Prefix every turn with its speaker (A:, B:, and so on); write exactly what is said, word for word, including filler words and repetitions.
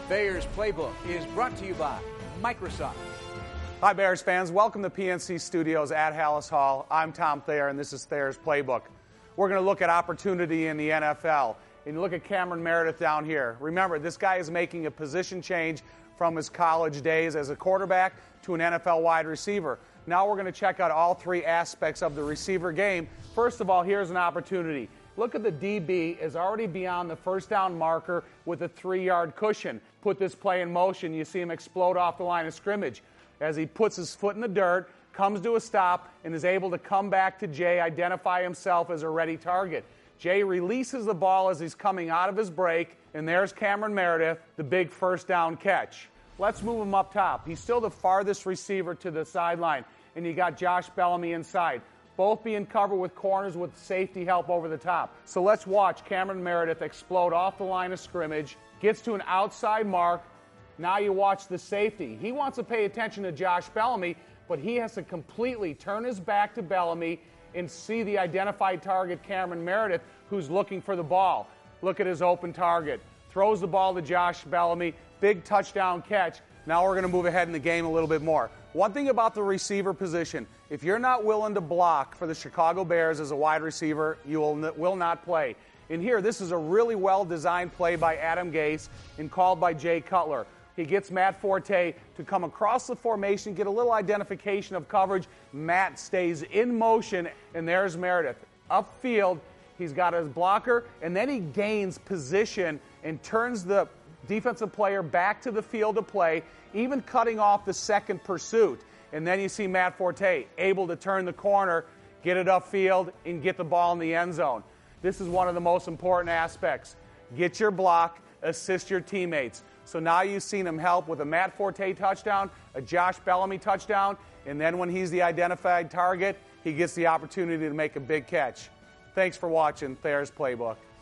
A: Thayer's Playbook is brought to you by Microsoft.
B: Hi, Bears fans. Welcome to P N C Studios at Halas Hall. I'm Tom Thayer, and this is Thayer's Playbook. We're going to look at opportunity in the N F L. And you look at Cameron Meredith down here. Remember, this guy is making a position change from his college days as a quarterback to an N F L wide receiver. Now we're going to check out all three aspects of the receiver game. First of all, here's an opportunity. Look at the D B is already beyond the first down marker with a three-yard cushion. Put this play in motion. You see him explode off the line of scrimmage. As he puts his foot in the dirt, comes to a stop, and is able to come back to Jay, identify himself as a ready target. Jay releases the ball as he's coming out of his break, and there's Cameron Meredith, the big first down catch. Let's move him up top. He's still the farthest receiver to the sideline, and you got Josh Bellamy inside, both being covered with corners with safety help over the top. So let's watch Cameron Meredith explode off the line of scrimmage, gets to an outside mark. Now you watch the safety. He wants to pay attention to Josh Bellamy, but he has to completely turn his back to Bellamy and see the identified target, Cameron Meredith, who's looking for the ball. Look at his open target. Throws the ball to Josh Bellamy. Big touchdown catch. Now we're going to move ahead in the game a little bit more. One thing about the receiver position, if you're not willing to block for the Chicago Bears as a wide receiver, you will, will not play. And here, this is a really well-designed play by Adam Gase and called by Jay Cutler. He gets Matt Forte to come across the formation, get a little identification of coverage. Matt stays in motion, and there's Meredith. Upfield, he's got his blocker, and then he gains position and turns the defensive player back to the field to play, even cutting off the second pursuit. And then you see Matt Forte able to turn the corner, get it upfield, and get the ball in the end zone. This is one of the most important aspects. Get your block, assist your teammates. So now you've seen him help with a Matt Forte touchdown, a Josh Bellamy touchdown, and then when he's the identified target, he gets the opportunity to make a big catch. Thanks for watching Thayer's Playbook.